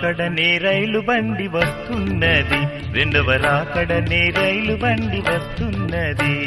రాకడనే రైలు బండి వస్తున్నది, రెండవ రాకడనే రైలు బండి వస్తున్నది.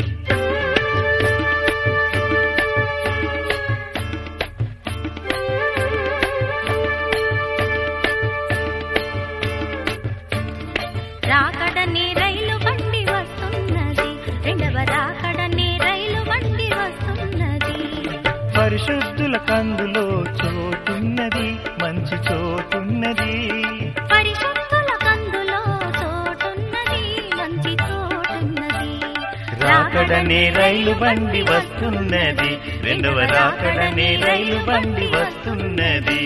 రాకడనే రైలు బండి వస్తున్నది, రెండవ రాకడనే రైలు బండి వస్తున్నది. పరిశుద్ధుల కందులో చోటున్నది, మంచి చోటున్నది. పరిశుద్ధుల కందులో చోటున్నది, మంచి చోటున్నది. రాకడనే రైలు బండి వస్తున్నది, రెండవ రాకడనే రైలు బండి వస్తున్నది.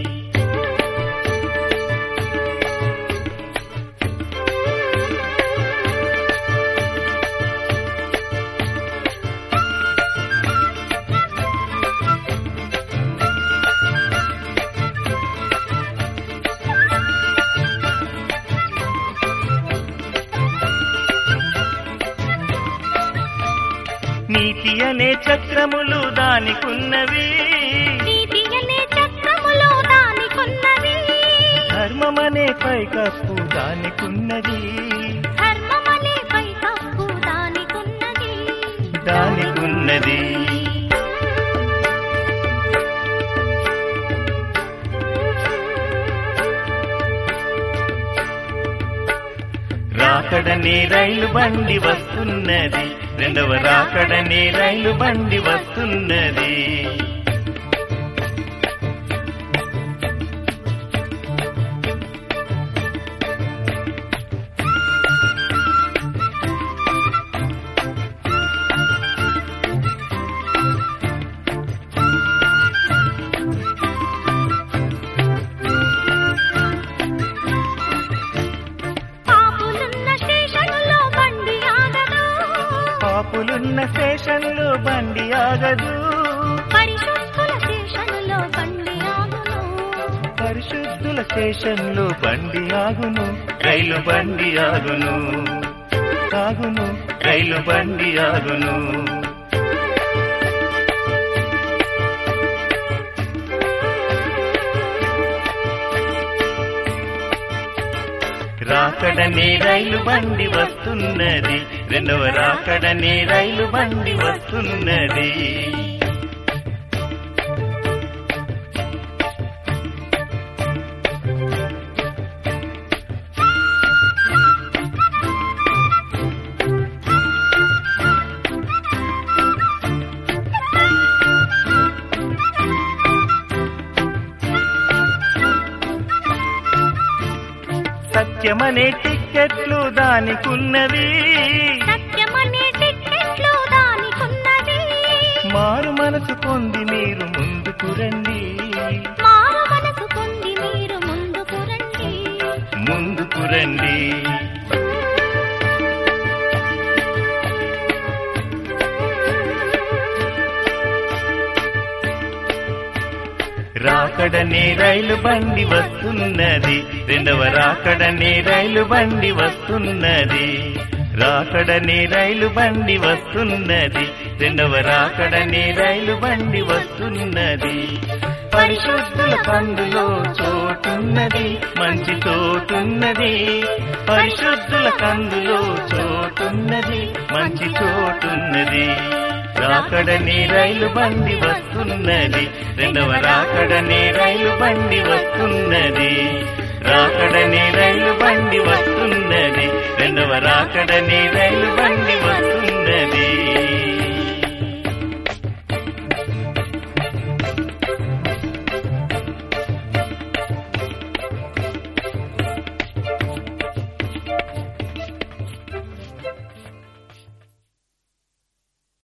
నీతి అనే చక్రములు దానికున్నవి, నీతి అనే చక్రములు దానికున్నవి. ధర్మమనే పైకప్పు దానికున్నది, ధర్మమనే పైకప్పు దానికున్నది, దానికున్నది. రాకడనే రైలు బండి వస్తున్నది, రెండవ రాకడనే రైలు బండి వస్తున్నది. పాపులున్న స్టేషన్లో బండి ఆగదు, పరిశుద్ధుల స్టేషన్లో బండి ఆగును. పరిశుద్ధుల స్టేషన్లో బండి ఆగును, రైలు బండి ఆగును, ఆగును, రైలు బండి ఆగును. రాకడనే రైలు బండి వస్తున్నది, రెండవ రాకడనే రైలు బండి వస్తున్నది. సత్యమనే టిక్కెట్లు దానికున్నవి, సత్యమనే టిక్కెట్లు దానికున్నవి. మారు మనసు పొంది మీరు ముందుకు రండి, మారు మనసు పొంది మీరు ముందుకు రండి, ముందుకు రండి. రాకడనే రైలు బండి వస్తున్నది, రెండవ రాకడనే రైలు బండి వస్తున్నది. రాకడనే రైలు బండి వస్తున్నది, రెండవ రాకడనే రైలు బండి వస్తున్నది. పరిశుద్ధుల కందులో చోటున్నది, మంచి చోటున్నది. పరిశుద్ధుల కందులో చోటున్నది, మంచి చోటున్నది. రాకడనే రైలు బండి వస్తున్నది, రెండవ రాకడనే రైలు బండి వస్తున్నది. రాకడనే రైలు బండి వస్తున్నది, రెండవ రాకడనే రైలు బండి వస్తున్నది.